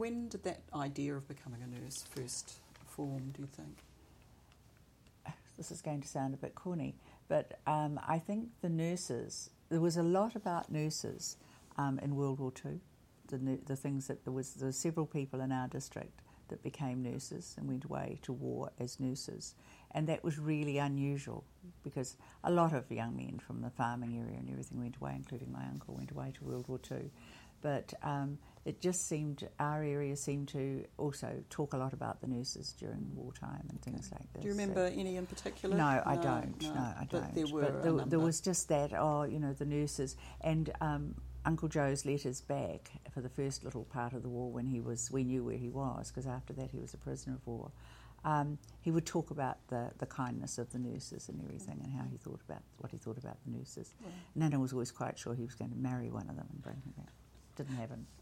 When did that idea of becoming a nurse first form, do you think? This is going to sound a bit corny, but I think there was a lot about nurses in World War II. The things that there were several people in our district that became nurses and went away to war as nurses, and that was really unusual because a lot of young men from the farming area and everything went away, including my uncle, went away to World War II. But it just seemed, our area seemed to also talk a lot about the nurses during wartime and things like this. Do you remember any in particular? No, I don't. No, I don't. But there were there was just that, the nurses. And Uncle Joe's letters back for the first little part of the war when we knew where he was, because after that he was a prisoner of war. He would talk about the kindness of the nurses and everything, and how he thought about what he thought about the nurses. Right. Nana was always quite sure he was going to marry one of them and bring her back. Didn't happen.